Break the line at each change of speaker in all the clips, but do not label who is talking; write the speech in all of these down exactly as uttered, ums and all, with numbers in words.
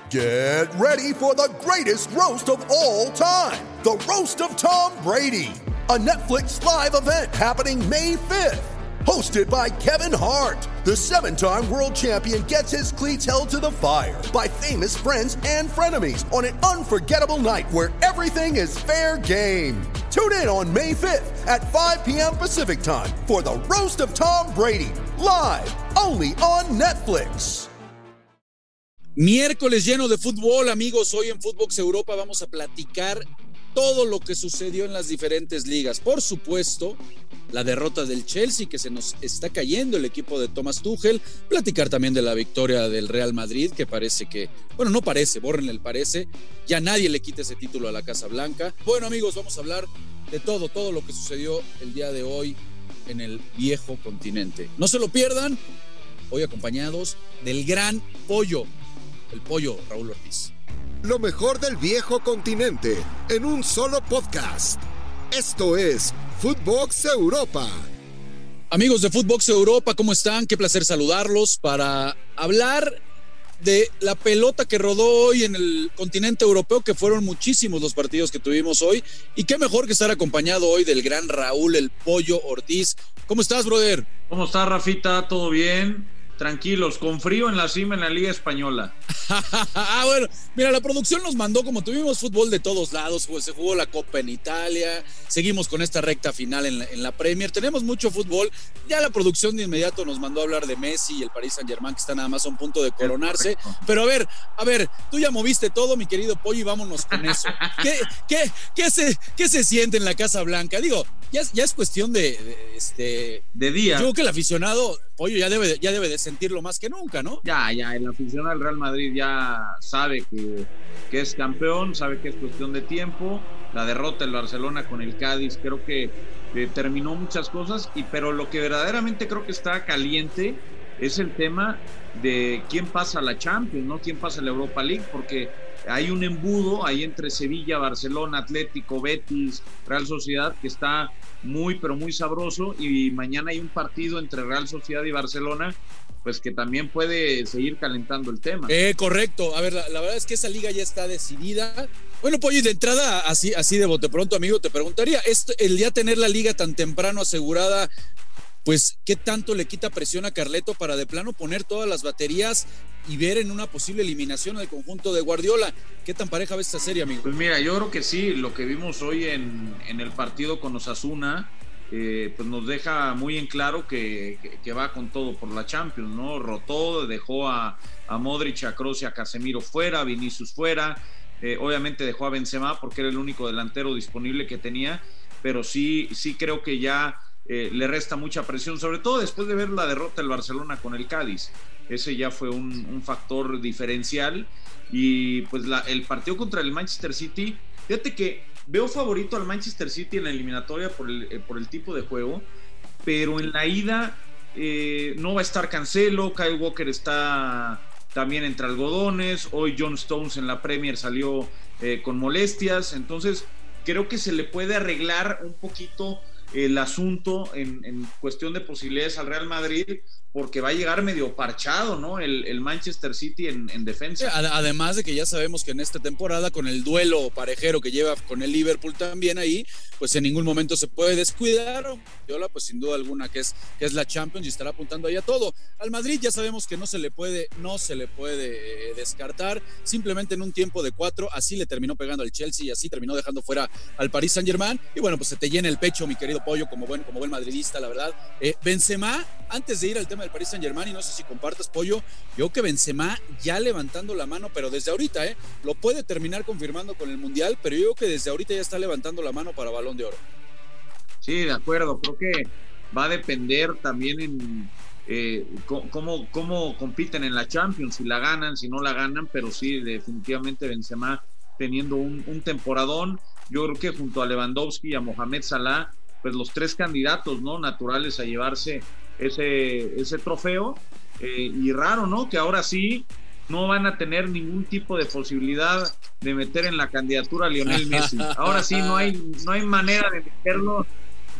Get ready for the greatest roast of all time, the Roast of Tom Brady, a Netflix live event happening May fifth. Hosted by Kevin Hart, the seven-time world champion gets his cleats held to the fire by famous friends and frenemies on an unforgettable night where everything is fair game. Tune in on May fifth at five p.m. Pacific time for the Roast of Tom Brady, live only on Netflix.
Miércoles lleno de fútbol, amigos. Hoy en Footbox Europa vamos a platicar todo lo que sucedió en las diferentes ligas. Por supuesto, la derrota del Chelsea, que se nos está cayendo el equipo de Thomas Tuchel. Platicar también de la victoria del Real Madrid, que parece que, bueno, no parece, bórrenle el parece. Ya nadie le quita ese título a la Casa Blanca. Bueno, amigos, vamos a hablar de todo, todo lo que sucedió el día de hoy en el viejo continente. No se lo pierdan, hoy acompañados del gran Pollo, el Pollo Raúl Ortiz.
Lo mejor del viejo continente en un solo podcast. Esto es Footbox Europa.
Amigos de Footbox Europa, ¿cómo están? Qué placer saludarlos para hablar de la pelota que rodó hoy en el continente europeo, que fueron muchísimos los partidos que tuvimos hoy. Y qué mejor que estar acompañado hoy del gran Raúl, el Pollo Ortiz. ¿Cómo estás, brother?
¿Cómo estás, Rafita? ¿Todo bien? Tranquilos, con frío en la cima en la Liga Española.
Ah, bueno, mira, la producción nos mandó, como tuvimos fútbol de todos lados, pues se jugó la Copa en Italia, seguimos con esta recta final en la, en la Premier, tenemos mucho fútbol. Ya la producción de inmediato nos mandó a hablar de Messi y el Paris Saint-Germain, que está nada más a un punto de coronarse. Pero a ver, a ver, tú ya moviste todo, mi querido Pollo, y vámonos con eso. ¿Qué, qué, qué, se, qué se siente en la Casa Blanca? Digo, ya, ya es cuestión de, de, este,
de día.
Yo creo que el aficionado, Pollo, ya debe, ya debe de sentirlo más que nunca, ¿no?
Ya, ya, el aficionado del Real Madrid ya sabe que, que es campeón, sabe que es cuestión de tiempo. La derrota del Barcelona con el Cádiz creo que eh, terminó muchas cosas, y pero lo que verdaderamente creo que está caliente es el tema de quién pasa a la Champions, ¿no? Quién pasa a la Europa League, porque hay un embudo ahí entre Sevilla, Barcelona, Atlético, Betis, Real Sociedad, que está muy, pero muy sabroso, y mañana hay un partido entre Real Sociedad y Barcelona, pues que también puede seguir calentando el tema.
Eh, correcto. A ver, la, la verdad es que esa liga ya está decidida. Bueno, Pollo, y de entrada, así, así de bote pronto, amigo, te preguntaría, ¿esto, el ya tener la liga tan temprano asegurada, pues, qué tanto le quita presión a Carleto para de plano poner todas las baterías y ver en una posible eliminación al conjunto de Guardiola? ¿Qué tan pareja ves esta serie, amigo?
Pues mira, yo creo que sí, lo que vimos hoy en, en el partido con Osasuna, eh, pues nos deja muy en claro que, que, que va con todo por la Champions, ¿no? Rotó, dejó a, a Modric, a Kroos y a Casemiro fuera, a Vinicius fuera, eh, obviamente dejó a Benzema porque era el único delantero disponible que tenía, pero sí, sí creo que ya Eh, le resta mucha presión, sobre todo después de ver la derrota del Barcelona con el Cádiz. Ese ya fue un, un factor diferencial. Y pues la, el partido contra el Manchester City, fíjate que veo favorito al Manchester City en la eliminatoria por el, eh, por el tipo de juego, pero en la ida eh, no va a estar Cancelo, Kyle Walker está también entre algodones, hoy John Stones en la Premier salió eh, con molestias, entonces creo que se le puede arreglar un poquito el asunto en, en cuestión de posibilidades al Real Madrid, porque va a llegar medio parchado, ¿no? El, el Manchester City en, en defensa.
Además de que ya sabemos que en esta temporada, con el duelo parejero que lleva con el Liverpool también ahí, pues en ningún momento se puede descuidar. Viola, pues sin duda alguna que es, que es la Champions y estará apuntando ahí a todo. Al Madrid ya sabemos que no se le puede, no se le puede eh, descartar. Simplemente en un tiempo de cuatro, así le terminó pegando al Chelsea y así terminó dejando fuera al Paris Saint-Germain. Y bueno, pues se te llena el pecho, mi querido Pollo, como buen, como buen madridista, la verdad. Eh, Benzema, antes de ir al tema del Paris Saint-Germain, y no sé si compartas, Pollo, yo que Benzema ya levantando la mano, pero desde ahorita, ¿eh? Lo puede terminar confirmando con el Mundial, pero yo creo que desde ahorita ya está levantando la mano para Balón de Oro.
Sí, de acuerdo, creo que va a depender también en eh, cómo, cómo compiten en la Champions, si la ganan, si no la ganan, pero sí, definitivamente Benzema teniendo un, un temporadón. Yo creo que junto a Lewandowski y a Mohamed Salah, pues los tres candidatos, ¿no?, naturales a llevarse ese, ese trofeo, eh, y raro, ¿no?, que ahora sí no van a tener ningún tipo de posibilidad de meter en la candidatura a Lionel Messi. Ahora sí no hay, no hay manera de meterlo,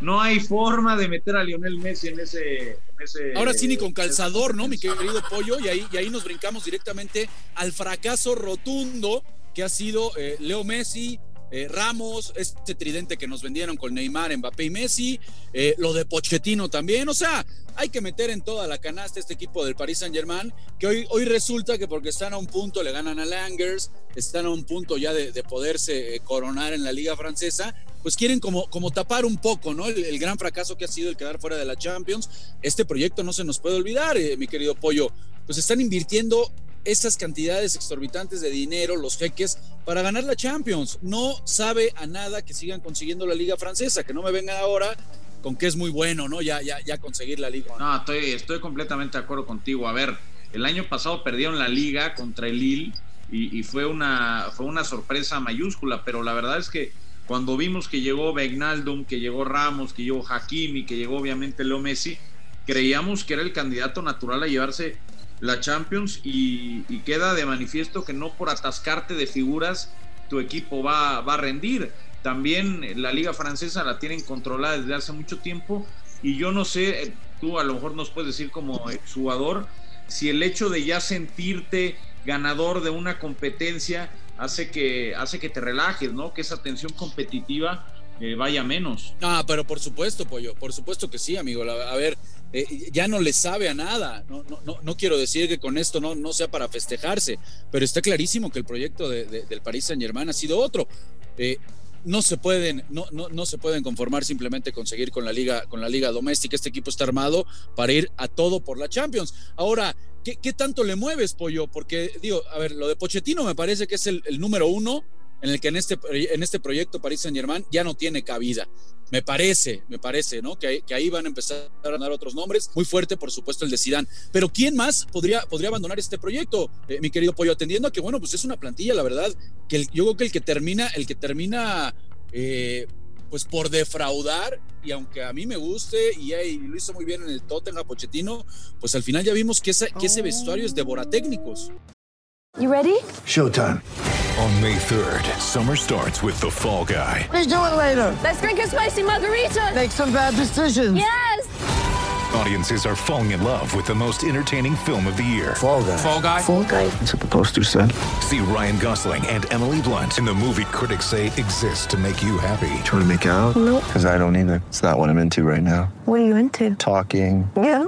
no hay forma de meter a Lionel Messi en ese... En ese
Ahora sí ni con calzador, ¿no, mi querido Pollo? Y ahí, y ahí nos brincamos directamente al fracaso rotundo que ha sido eh, Leo Messi, eh, Ramos, este tridente que nos vendieron con Neymar, Mbappé y Messi, eh, lo de Pochettino también. O sea, hay que meter en toda la canasta este equipo del Paris Saint-Germain, que hoy, hoy resulta que porque están a un punto, le ganan a Langers, están a un punto ya de, de poderse eh, coronar en la Liga Francesa, pues quieren como, como tapar un poco, ¿no? El, el gran fracaso que ha sido el quedar fuera de la Champions. Este proyecto no se nos puede olvidar, eh, mi querido Pollo. Pues están invirtiendo esas cantidades exorbitantes de dinero, los jeques, para ganar la Champions. No sabe a nada que sigan consiguiendo la Liga Francesa, que no me vengan ahora con que es muy bueno, ¿no? Ya, ya, ya conseguir la Liga.
No, estoy, estoy completamente de acuerdo contigo. A ver, el año pasado perdieron la Liga contra el Lille y, y fue, una, fue una sorpresa mayúscula, pero la verdad es que cuando vimos que llegó Wijnaldum, que llegó Ramos, que llegó Hakimi, que llegó obviamente Leo Messi, creíamos que era el candidato natural a llevarse la Champions y, y queda de manifiesto que no por atascarte de figuras tu equipo va, va a rendir. También la Liga Francesa la tienen controlada desde hace mucho tiempo y yo no sé, tú a lo mejor nos puedes decir como exjugador, si el hecho de ya sentirte ganador de una competencia hace que, hace que te relajes, ¿no? Que esa tensión competitiva eh, vaya menos.
Ah, pero por supuesto, Pollo, por supuesto que sí, amigo. A ver, eh, ya no le sabe a nada. No, no, no, no quiero decir que con esto no, no sea para festejarse, pero está clarísimo que el proyecto de, de, del Paris Saint-Germain ha sido otro. Eh, no se pueden, no, no, no se pueden conformar simplemente con seguir con la liga, con la liga doméstica. Este equipo está armado para ir a todo por la Champions. Ahora, ¿qué, qué tanto le mueves, Pollo? Porque, digo, a ver, lo de Pochettino me parece que es el, el número uno en el que en este, en este proyecto Paris Saint-Germain ya no tiene cabida. Me parece, me parece, ¿no? Que, que ahí van a empezar a ganar otros nombres. Muy fuerte, por supuesto, el de Zidane. Pero ¿quién más podría, podría abandonar este proyecto, eh, mi querido Pollo? Atendiendo a que, bueno, pues es una plantilla, la verdad, que el, yo creo que el que termina, el que termina, eh, pues por defraudar, y aunque a mí me guste, y, y lo hizo muy bien en el Tottenham Pochettino, pues al final ya vimos que, esa, que ese vestuario es devoratécnicos.
You ready?
Showtime.
On May third, summer starts with The Fall Guy.
Let's do it later. Let's drink a spicy margarita.
Make some bad decisions.
Yes!
Audiences are falling in love with the most entertaining film of the year.
Fall Guy.
Fall Guy?
Fall Guy.
That's what the poster said.
See Ryan Gosling and Emily Blunt in the movie critics say exists to make you happy.
Trying to make it out?
Nope.
Because I don't either. It's not what I'm into right now.
What are you into?
Talking.
Yeah.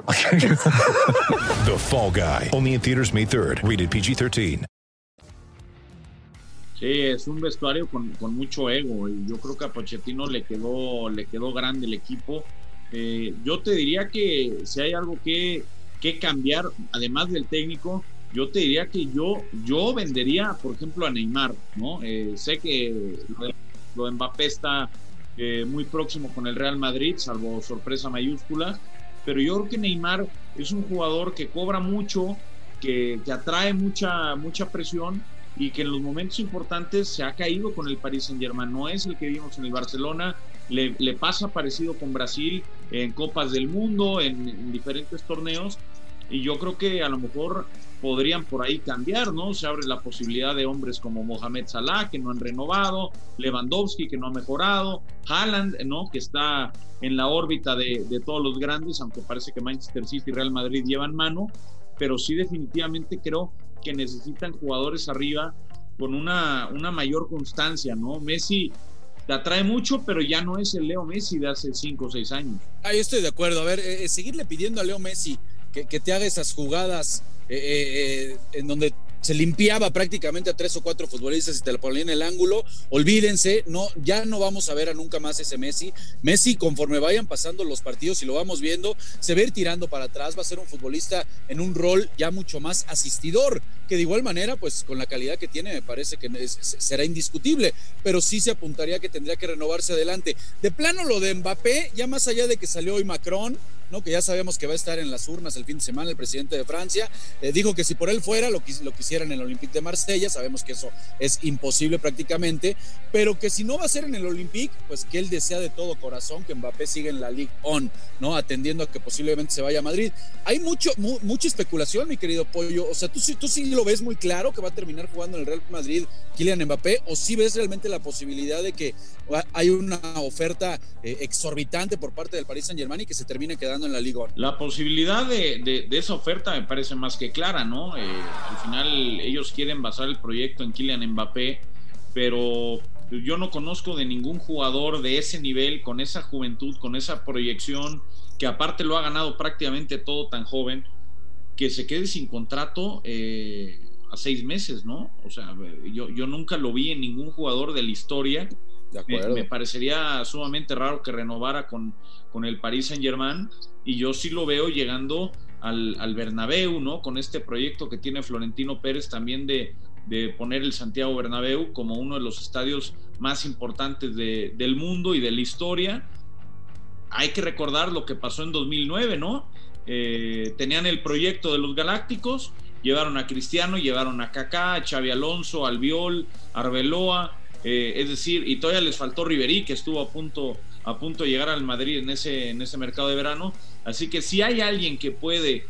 The Fall Guy. Only in theaters May third. Rated P G thirteen.
Sí, es un vestuario con, con mucho ego y yo creo que a Pochettino le quedó, le quedó grande el equipo. Eh, yo te diría que si hay algo que, que cambiar, además del técnico, yo te diría que yo, yo vendería, por ejemplo, a Neymar, ¿no? Eh, sé que lo de, lo de Mbappé está eh, muy próximo con el Real Madrid, salvo sorpresa mayúscula, pero yo creo que Neymar es un jugador que cobra mucho, que, que atrae mucha, mucha presión, y que en los momentos importantes se ha caído con el Paris Saint-Germain. No es el que vimos en el Barcelona, le, le pasa parecido con Brasil en Copas del Mundo, en, en diferentes torneos, y yo creo que a lo mejor podrían por ahí cambiar, ¿no? Se abre la posibilidad de hombres como Mohamed Salah, que no han renovado, Lewandowski, que no ha mejorado, Haaland, ¿no? Que está en la órbita de, de todos los grandes, aunque parece que Manchester City y Real Madrid llevan mano, pero sí definitivamente creo que necesitan jugadores arriba con una, una mayor constancia, ¿no? Messi te atrae mucho, pero ya no es el Leo Messi de hace cinco o seis años.
Ahí estoy de acuerdo. A ver, eh, seguirle pidiendo a Leo Messi que, que te haga esas jugadas eh, eh, en donde se limpiaba prácticamente a tres o cuatro futbolistas y te lo ponía en el ángulo. Olvídense, no, ya no vamos a ver a nunca más ese Messi. Messi, conforme vayan pasando los partidos y lo vamos viendo, se va a ir tirando para atrás, va a ser un futbolista en un rol ya mucho más asistidor, que de igual manera, pues con la calidad que tiene, me parece que es, será indiscutible, pero sí se apuntaría que tendría que renovarse adelante. De plano lo de Mbappé, ya más allá de que salió hoy Macron, ¿no? Que ya sabemos que va a estar en las urnas el fin de semana el presidente de Francia, eh, dijo que si por él fuera lo, quis- lo quisiera en el Olympique de Marsella, sabemos que eso es imposible prácticamente, pero que si no va a ser en el Olympique, pues que él desea de todo corazón que Mbappé siga en la Ligue uno, ¿no? Atendiendo a que posiblemente se vaya a Madrid. Hay mucho, mu- mucha especulación, mi querido Pollo, o sea, ¿tú, sí- tú sí lo ves muy claro que va a terminar jugando en el Real Madrid Kylian Mbappé, o sí ves realmente la posibilidad de que hay una oferta eh, exorbitante por parte del Paris Saint-Germain y que se termine quedando en la Liga uno?
La posibilidad de, de, de esa oferta me parece más que clara, ¿no? Eh, al final ellos quieren basar el proyecto en Kylian Mbappé, pero yo no conozco de ningún jugador de ese nivel, con esa juventud, con esa proyección, que aparte lo ha ganado prácticamente todo tan joven, que se quede sin contrato eh, a seis meses, ¿no? O sea, yo, yo nunca lo vi en ningún jugador de la historia.
De
Me,
acuerdo.
me parecería sumamente raro que renovara con, con el Paris Saint-Germain, y yo sí lo veo llegando al, al Bernabéu, ¿no? Con este proyecto que tiene Florentino Pérez también de, de poner el Santiago Bernabéu como uno de los estadios más importantes de, del mundo y de la historia. Hay que recordar lo que pasó en dos mil nueve, ¿no? Eh, tenían el proyecto de los Galácticos, llevaron a Cristiano, llevaron a Kaká, a Xabi Alonso, Albiol, Arbeloa, eh, es decir, y todavía les faltó Ribery, que estuvo a punto, a punto de llegar al Madrid en ese, en ese mercado de verano. Así que si hay alguien que puede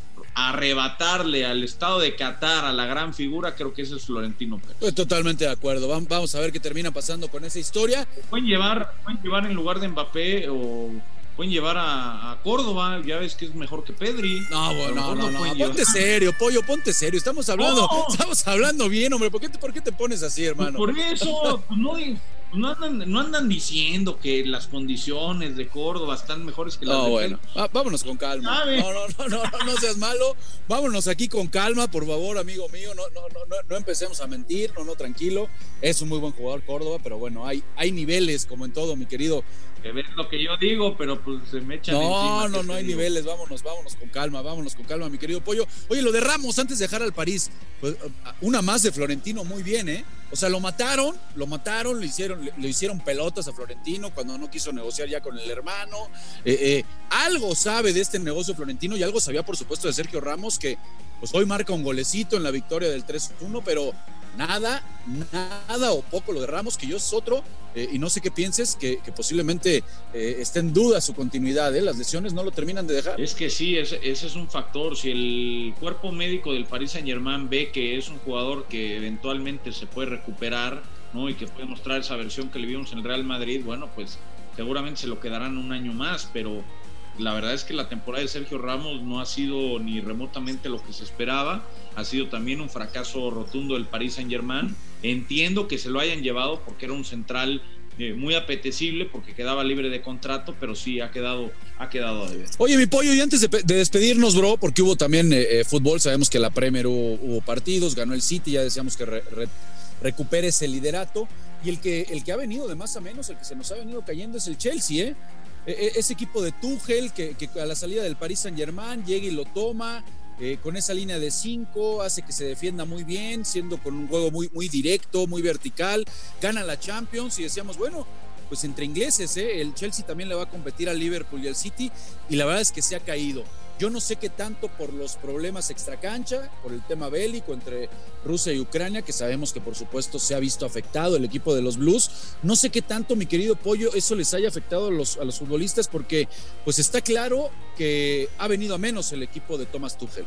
arrebatarle al estado de Qatar a la gran figura, creo que ese es Florentino Pérez.
Estoy totalmente de acuerdo. Vamos a ver qué termina pasando con esa historia.
Pueden llevar, pueden llevar en lugar de Mbappé, o pueden llevar a, a Córdoba, ya ves que es mejor que Pedri.
No, bueno, no, no, no.
pueden
Ponte
llevar.
serio, Pollo, ponte serio. Estamos hablando,
No.
estamos hablando bien, hombre. ¿Por qué te, por qué te pones así, hermano?
Por eso, pues no, no, andan, no andan diciendo que las condiciones de Córdoba están mejores que las
No,
de
bueno, Va- vámonos con calma.
¿Sabe?
No, no, no, no, no, no seas malo. Vámonos aquí con calma, por favor, amigo mío. No, no, no, no, no empecemos a mentir. No, no, tranquilo. Es un muy buen jugador Córdoba, pero bueno, hay, hay niveles como en todo, mi querido.
Que ves lo que yo digo, pero pues se me echan
No,
encima,
no,
¿qué
no
te
hay
digo?
niveles. Vámonos, vámonos con calma, vámonos con calma, mi querido Pollo. Oye, lo de Ramos antes de dejar al París, pues, una más de Florentino, muy bien, ¿eh? O sea, lo mataron, lo mataron, le hicieron, le, le hicieron pelotas a Florentino cuando no quiso negociar ya con el hermano. Eh, eh, algo sabe de este negocio Florentino y algo sabía, por supuesto, de Sergio Ramos, que pues hoy marca un golecito en la victoria del tres uno, pero nada, nada o poco lo de Ramos, que yo es otro, eh, y no sé qué pienses, que, que posiblemente eh, esté en duda su continuidad, ¿eh? Las lesiones no lo terminan de dejar.
Es que sí, ese, ese es un factor. Si el cuerpo médico del Paris Saint-Germain ve que es un jugador que eventualmente se puede recuperar, ¿no? Y que puede mostrar esa versión que le vimos en el Real Madrid, bueno, pues seguramente se lo quedarán un año más, pero la verdad es que la temporada de Sergio Ramos no ha sido ni remotamente lo que se esperaba. Ha sido también un fracaso rotundo del Paris Saint-Germain. Entiendo que se lo hayan llevado porque era un central eh, muy apetecible, porque quedaba libre de contrato, pero sí ha quedado, ha quedado a deber.
Oye, mi Pollo, y antes de, de despedirnos, bro, porque hubo también eh, fútbol, sabemos que la Premier hubo, hubo partidos, ganó el City, ya decíamos que re, re, recupere ese liderato, y el que, el que ha venido de más a menos, el que se nos ha venido cayendo es el Chelsea, ¿eh? Ese equipo de Tuchel que, que a la salida del Paris Saint-Germain llega y lo toma eh, con esa línea de cinco, hace que se defienda muy bien, siendo con un juego muy, muy directo, muy vertical, gana la Champions y decíamos, bueno, pues entre ingleses, ¿eh? El Chelsea también le va a competir al Liverpool y al City, y la verdad es que se ha caído. Yo no sé qué tanto por los problemas extracancha, por el tema bélico entre Rusia y Ucrania, que sabemos que por supuesto se ha visto afectado el equipo de los Blues. No sé qué tanto, mi querido Pollo, eso les haya afectado a los, a los futbolistas, porque pues está claro que ha venido a menos el equipo de Thomas Tuchel.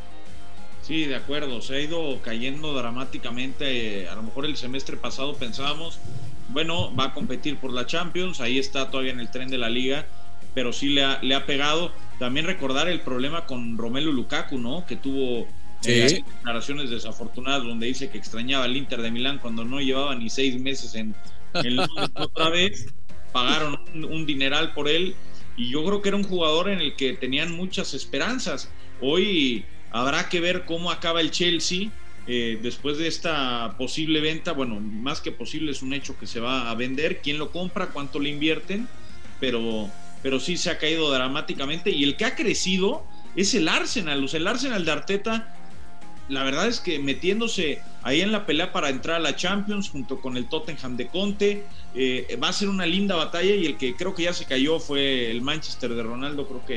Sí, de acuerdo, se ha ido cayendo dramáticamente. A lo mejor el semestre pasado pensábamos, bueno, va a competir por la Champions, ahí está todavía en el tren de la liga, pero sí le ha, le ha pegado. También recordar el problema con Romelu Lukaku, ¿no? Que tuvo
sí.
eh, declaraciones desafortunadas donde dice que extrañaba al Inter de Milán cuando no llevaba ni seis meses en, en Londres otra vez. Pagaron un, un dineral por él, y yo creo que era un jugador en el que tenían muchas esperanzas. Hoy habrá que ver cómo acaba el Chelsea eh, después de esta posible venta. Bueno, más que posible, es un hecho que se va a vender. ¿Quién lo compra? ¿Cuánto le invierten? Pero... pero sí se ha caído dramáticamente, y el que ha crecido es el Arsenal. O sea, el Arsenal de Arteta, la verdad es que metiéndose ahí en la pelea para entrar a la Champions junto con el Tottenham de Conte, eh, va a ser una linda batalla, y el que creo que ya se cayó fue el Manchester de Ronaldo. Creo que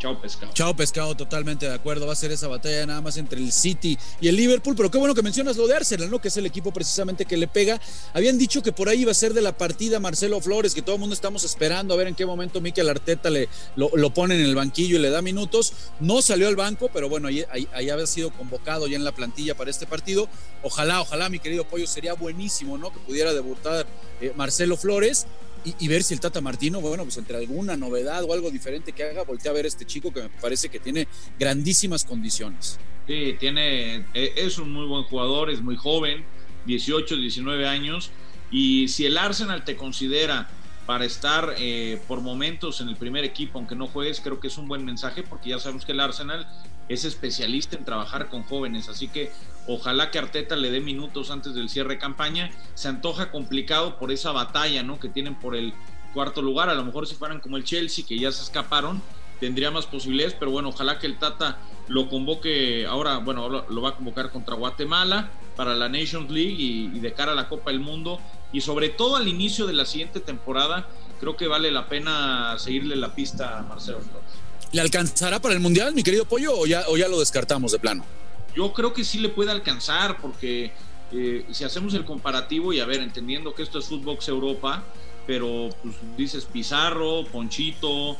chao pescado.
Chao pescado, totalmente de acuerdo. Va a ser esa batalla nada más entre el City y el Liverpool, pero qué bueno que mencionas lo de Arsenal, ¿no? Que es el equipo precisamente que le pega. Habían dicho que por ahí iba a ser de la partida Marcelo Flores, que todo el mundo estamos esperando a ver en qué momento Mikel Arteta le, lo, lo pone en el banquillo y le da minutos. No salió al banco, pero bueno, ahí, ahí, ahí había sido convocado ya en la plantilla para este partido. Ojalá, ojalá, mi querido Pollo, sería buenísimo, ¿no? Que pudiera debutar eh, Marcelo Flores. Y, y ver si el Tata Martino, bueno, pues entre alguna novedad o algo diferente que haga, voltea a ver a este chico que me parece que tiene grandísimas condiciones.
Sí, tiene, es un muy buen jugador, es muy joven, dieciocho, diecinueve años, y si el Arsenal te considera para estar eh, por momentos en el primer equipo, aunque no juegues, creo que es un buen mensaje, porque ya sabemos que el Arsenal es especialista en trabajar con jóvenes, así que ojalá que Arteta le dé minutos antes del cierre de campaña. Se antoja complicado por esa batalla, ¿no?, que tienen por el cuarto lugar. A lo mejor si fueran como el Chelsea, que ya se escaparon, tendría más posibilidades, pero bueno, ojalá que el Tata lo convoque ahora, bueno, ahora lo va a convocar contra Guatemala para la Nations League y, y de cara a la Copa del Mundo, y sobre todo al inicio de la siguiente temporada, creo que vale la pena seguirle la pista a Marcelo Flores.
¿Le alcanzará para el Mundial, mi querido Pollo, o ya, o ya lo descartamos de plano?
Yo creo que sí le puede alcanzar, porque eh, si hacemos el comparativo, y a ver, entendiendo que esto es Footbox Europa, pero pues dices Pizarro, Ponchito,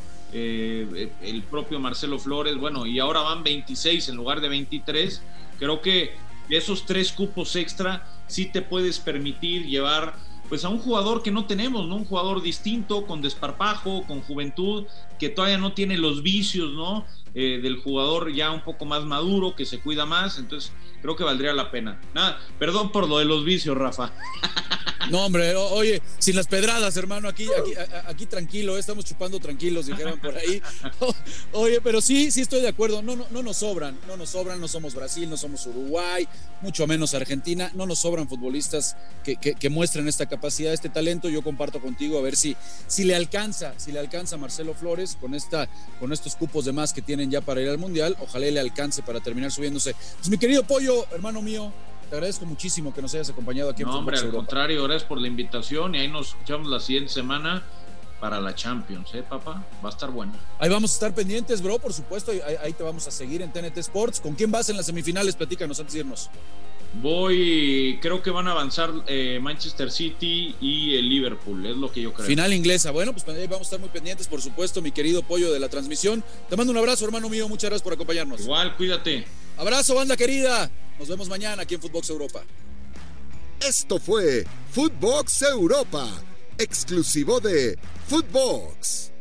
eh, el propio Marcelo Flores, bueno, y ahora van veintiséis en lugar de veintitrés, creo que esos tres cupos extra sí te puedes permitir llevar pues a un jugador que no tenemos, ¿no? Un jugador distinto, con desparpajo, con juventud, que todavía no tiene los vicios, ¿no? Eh, del jugador ya un poco más maduro, que se cuida más, entonces creo que valdría la pena. Nada, perdón por lo de los vicios, Rafa.
No, hombre, o, oye, sin las pedradas, hermano, aquí, aquí, a, aquí tranquilo, estamos chupando tranquilos, dijeron por ahí. O, oye, pero sí, sí estoy de acuerdo, no, no, no nos sobran, no nos sobran, no somos Brasil, no somos Uruguay, mucho menos Argentina, no nos sobran futbolistas que, que, que muestren esta capacidad, este talento. Yo comparto contigo, a ver si, si le alcanza, si le alcanza a Marcelo Flores con, esta, con estos cupos de más que tienen ya para ir al Mundial, ojalá le alcance para terminar subiéndose. Pues mi querido Pollo, hermano mío, te agradezco muchísimo que nos hayas acompañado aquí en
No, hombre, al
Europa.
contrario, gracias por la invitación y ahí nos escuchamos la siguiente semana para la Champions, ¿eh, papá? Va a estar bueno.
Ahí vamos a estar pendientes, bro, por supuesto, ahí, ahí te vamos a seguir en T N T Sports. ¿Con quién vas en las semifinales? Platícanos antes de irnos.
Voy, creo que van a avanzar eh, Manchester City y el Liverpool, es lo que yo creo.
Final inglesa, bueno, pues ahí vamos a estar muy pendientes, por supuesto, mi querido Pollo de la transmisión. Te mando un abrazo, hermano mío, muchas gracias por acompañarnos.
Igual, cuídate.
Abrazo, banda querida, nos vemos mañana aquí en Footbox Europa.
Esto fue Footbox Europa, exclusivo de Footbox.